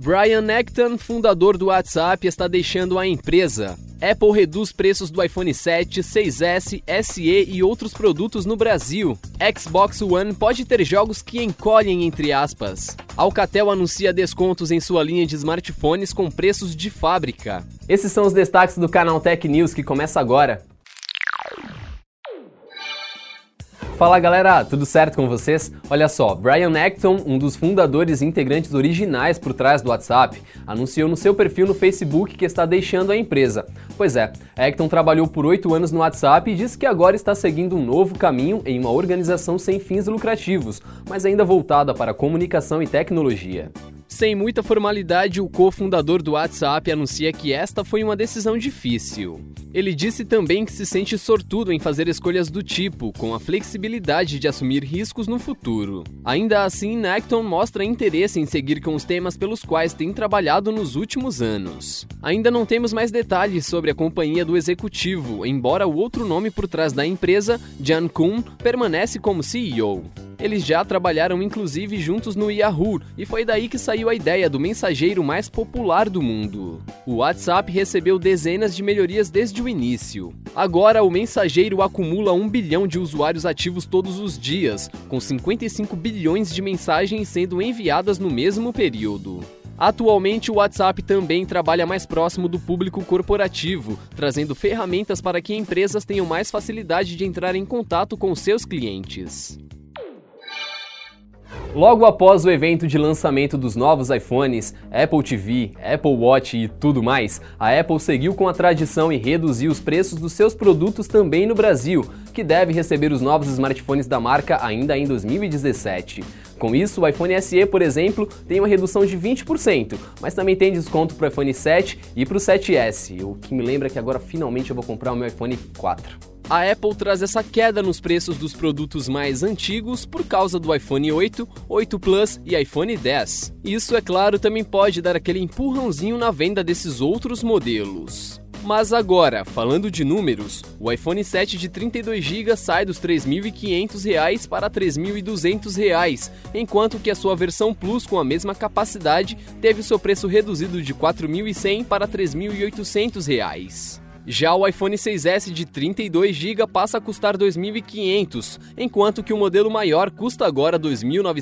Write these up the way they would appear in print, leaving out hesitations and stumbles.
Brian Acton, fundador do WhatsApp, está deixando a empresa. Apple reduz preços do iPhone 7, 6S, SE e outros produtos no Brasil. Xbox One pode ter jogos que encolhem entre aspas. Alcatel anuncia descontos em sua linha de smartphones com preços de fábrica. Esses são os destaques do canal Tech News que começa agora. Fala galera, tudo certo com vocês? Olha só, Brian Acton, um dos fundadores e integrantes originais por trás do WhatsApp, anunciou no seu perfil no Facebook que está deixando a empresa. Pois é, Acton trabalhou por 8 anos no WhatsApp e disse que agora está seguindo um novo caminho em uma organização sem fins lucrativos, mas ainda voltada para comunicação e tecnologia. Sem muita formalidade, o cofundador do WhatsApp anuncia que esta foi uma decisão difícil. Ele disse também que se sente sortudo em fazer escolhas do tipo, com a flexibilidade de assumir riscos no futuro. Ainda assim, Acton mostra interesse em seguir com os temas pelos quais tem trabalhado nos últimos anos. Ainda não temos mais detalhes sobre a companhia do executivo, embora o outro nome por trás da empresa, Jan Koum, permanece como CEO. Eles já trabalharam inclusive juntos no Yahoo, e foi daí que saiu a ideia do mensageiro mais popular do mundo. O WhatsApp recebeu dezenas de melhorias desde o início. Agora, o mensageiro acumula 1 bilhão de usuários ativos todos os dias, com 55 bilhões de mensagens sendo enviadas no mesmo período. Atualmente, o WhatsApp também trabalha mais próximo do público corporativo, trazendo ferramentas para que empresas tenham mais facilidade de entrar em contato com seus clientes. Logo após o evento de lançamento dos novos iPhones, Apple TV, Apple Watch e tudo mais, a Apple seguiu com a tradição e reduziu os preços dos seus produtos também no Brasil, que deve receber os novos smartphones da marca ainda em 2017. Com isso, o iPhone SE, por exemplo, tem uma redução de 20%, mas também tem desconto para o iPhone 7 e para o 7S, o que me lembra que agora finalmente eu vou comprar o meu iPhone 4. A Apple traz essa queda nos preços dos produtos mais antigos por causa do iPhone 8, 8 Plus e iPhone 10. Isso, é claro, também pode dar aquele empurrãozinho na venda desses outros modelos. Mas agora, falando de números, o iPhone 7 de 32 GB sai dos R$ 3.500 para R$ 3.200, enquanto que a sua versão Plus com a mesma capacidade teve seu preço reduzido de R$ 4.100 para R$ 3.800. Já o iPhone 6S de 32 GB passa a custar R$ 2.500, enquanto que o modelo maior custa agora R$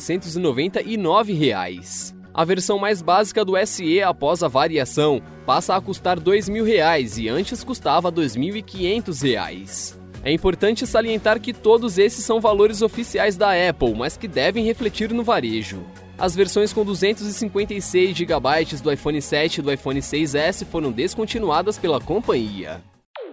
2.999. A versão mais básica do SE após a variação passa a custar R$ 2.000 e antes custava R$ 2.500. É importante salientar que todos esses são valores oficiais da Apple, mas que devem refletir no varejo. As versões com 256 GB do iPhone 7 e do iPhone 6S foram descontinuadas pela companhia.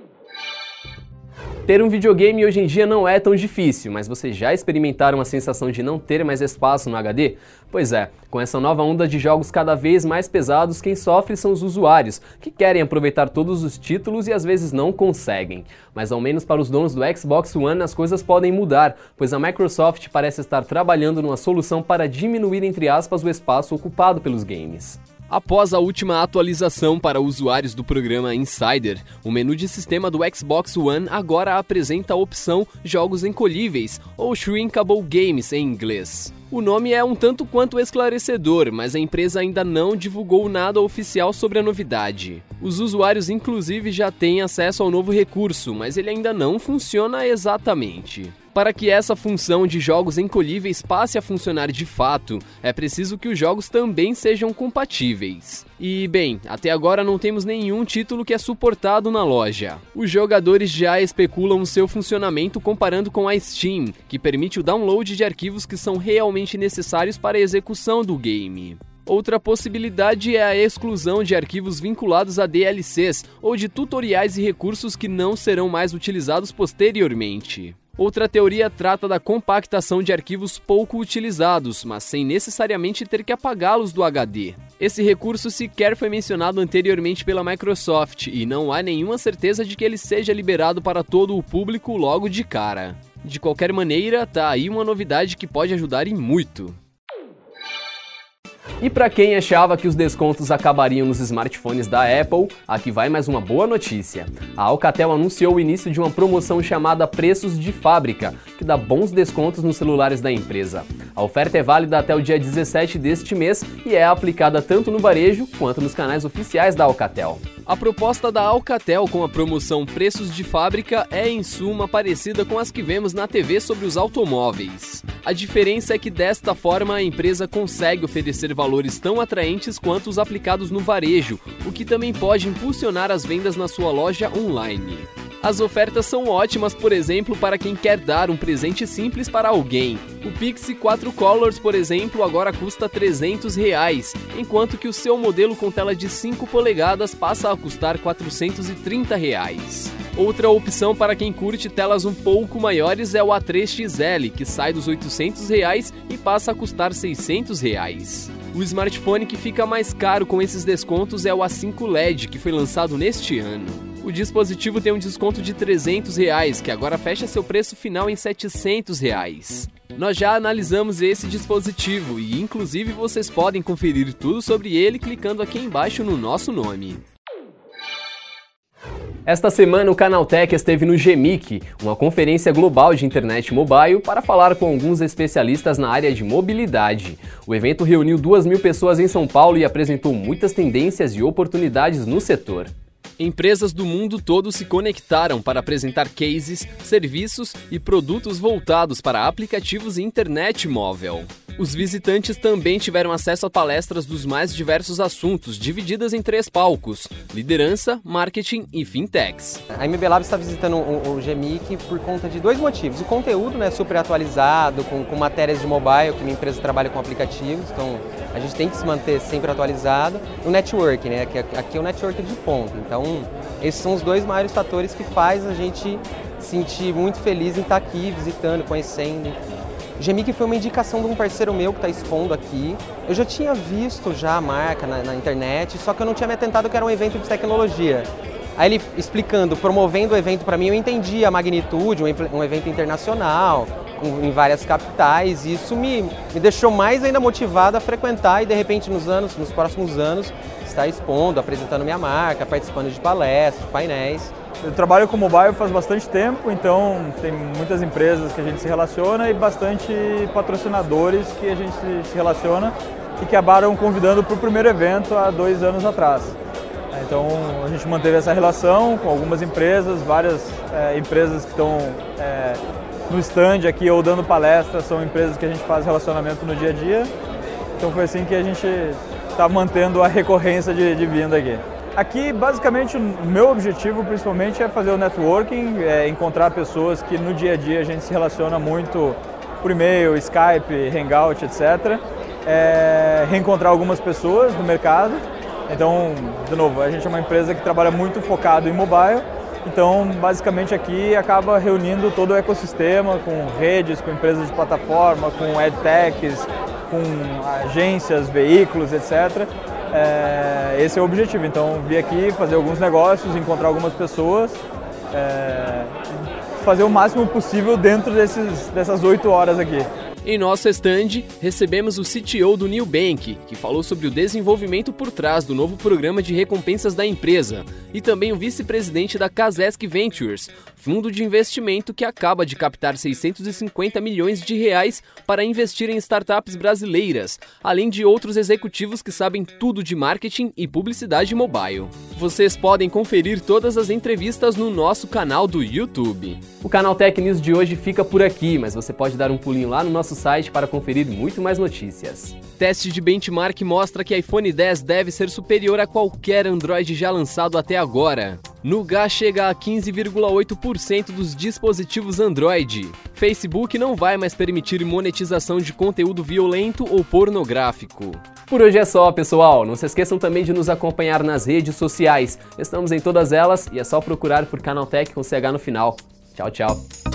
Ter um videogame hoje em dia não é tão difícil, mas vocês já experimentaram a sensação de não ter mais espaço no HD? Pois é, com essa nova onda de jogos cada vez mais pesados, quem sofre são os usuários, que querem aproveitar todos os títulos e às vezes não conseguem. Mas ao menos para os donos do Xbox One as coisas podem mudar, pois a Microsoft parece estar trabalhando numa solução para diminuir, entre aspas, o espaço ocupado pelos games. Após a última atualização para usuários do programa Insider, o menu de sistema do Xbox One agora apresenta a opção Jogos Encolhíveis, ou Shrinkable Games em inglês. O nome é um tanto quanto esclarecedor, mas a empresa ainda não divulgou nada oficial sobre a novidade. Os usuários inclusive já têm acesso ao novo recurso, mas ele ainda não funciona exatamente. Para que essa função de jogos encolhíveis passe a funcionar de fato, é preciso que os jogos também sejam compatíveis. E, bem, até agora não temos nenhum título que é suportado na loja. Os jogadores já especulam o seu funcionamento comparando com a Steam, que permite o download de arquivos que são realmente necessários para a execução do game. Outra possibilidade é a exclusão de arquivos vinculados a DLCs ou de tutoriais e recursos que não serão mais utilizados posteriormente. Outra teoria trata da compactação de arquivos pouco utilizados, mas sem necessariamente ter que apagá-los do HD. Esse recurso sequer foi mencionado anteriormente pela Microsoft e não há nenhuma certeza de que ele seja liberado para todo o público logo de cara. De qualquer maneira, tá aí uma novidade que pode ajudar e muito. E para quem achava que os descontos acabariam nos smartphones da Apple, aqui vai mais uma boa notícia. A Alcatel anunciou o início de uma promoção chamada Preços de Fábrica, que dá bons descontos nos celulares da empresa. A oferta é válida até o dia 17 deste mês e é aplicada tanto no varejo quanto nos canais oficiais da Alcatel. A proposta da Alcatel com a promoção Preços de Fábrica é, em suma, parecida com as que vemos na TV sobre os automóveis. A diferença é que, desta forma, a empresa consegue oferecer valores tão atraentes quanto os aplicados no varejo, o que também pode impulsionar as vendas na sua loja online. As ofertas são ótimas, por exemplo, para quem quer dar um presente simples para alguém. O Pixie 4 Colors, por exemplo, agora custa R$ 300, enquanto que o seu modelo com tela de 5 polegadas passa a custar R$ 430. Outra opção para quem curte telas um pouco maiores é o A3XL, que sai dos R$ 800 e passa a custar R$ 600. O smartphone que fica mais caro com esses descontos é o A5 LED, que foi lançado neste ano. O dispositivo tem um desconto de R$ 300, que agora fecha seu preço final em R$ 700. Nós já analisamos esse dispositivo e, inclusive, vocês podem conferir tudo sobre ele clicando aqui embaixo no nosso nome. Esta semana o Canaltech esteve no GMIC, uma conferência global de internet mobile, para falar com alguns especialistas na área de mobilidade. O evento reuniu 2.000 pessoas em São Paulo e apresentou muitas tendências e oportunidades no setor. Empresas do mundo todo se conectaram para apresentar cases, serviços e produtos voltados para aplicativos e internet móvel. Os visitantes também tiveram acesso a palestras dos mais diversos assuntos, divididas em 3 palcos: liderança, marketing e fintechs. A MB Lab está visitando o GMIC por conta de 2 motivos. O conteúdo, super atualizado, com matérias de mobile, que minha empresa trabalha com aplicativos, então a gente tem que se manter sempre atualizado. O network, que aqui é o network de ponta. Então, esses são os 2 maiores fatores que faz a gente se sentir muito feliz em estar aqui, visitando, conhecendo, enfim. O GMIC foi uma indicação de um parceiro meu que está expondo aqui. Eu já tinha visto a marca na internet, só que eu não tinha me atentado que era um evento de tecnologia. Aí ele explicando, promovendo o evento para mim, eu entendi a magnitude, um evento internacional, em várias capitais, e isso me deixou mais ainda motivado a frequentar e de repente nos próximos anos, estar expondo, apresentando minha marca, participando de palestras, de painéis. Eu trabalho com mobile faz bastante tempo, então tem muitas empresas que a gente se relaciona e bastante patrocinadores que a gente se relaciona e que acabaram convidando para o primeiro evento há 2 anos atrás. Então a gente manteve essa relação com algumas empresas, várias empresas que estão no stand aqui ou dando palestras, são empresas que a gente faz relacionamento no dia a dia. Então foi assim que a gente está mantendo a recorrência de vinda aqui. Aqui, basicamente, o meu objetivo, principalmente, é fazer o networking, encontrar pessoas que no dia a dia a gente se relaciona muito por e-mail, Skype, Hangout, etc. Reencontrar algumas pessoas no mercado. Então, de novo, a gente é uma empresa que trabalha muito focado em mobile. Então, basicamente, aqui acaba reunindo todo o ecossistema, com redes, com empresas de plataforma, com edtechs, com agências, veículos, etc. Esse é o objetivo, então vir aqui, fazer alguns negócios, encontrar algumas pessoas, fazer o máximo possível dentro dessas 8 horas aqui. Em nosso stand, recebemos o CTO do Nubank, que falou sobre o desenvolvimento por trás do novo programa de recompensas da empresa, e também o vice-presidente da Kazesc Ventures, fundo de investimento que acaba de captar 650 milhões de reais para investir em startups brasileiras, além de outros executivos que sabem tudo de marketing e publicidade mobile. Vocês podem conferir todas as entrevistas no nosso canal do YouTube. O Canaltech News de hoje fica por aqui, mas você pode dar um pulinho lá no nosso site para conferir muito mais notícias. Teste de benchmark mostra que iPhone X deve ser superior a qualquer Android já lançado até agora. Nougat chega a 15,8% dos dispositivos Android. Facebook não vai mais permitir monetização de conteúdo violento ou pornográfico. Por hoje é só, pessoal. Não se esqueçam também de nos acompanhar nas redes sociais. Estamos em todas elas e é só procurar por Canaltech com CH no final. Tchau, tchau.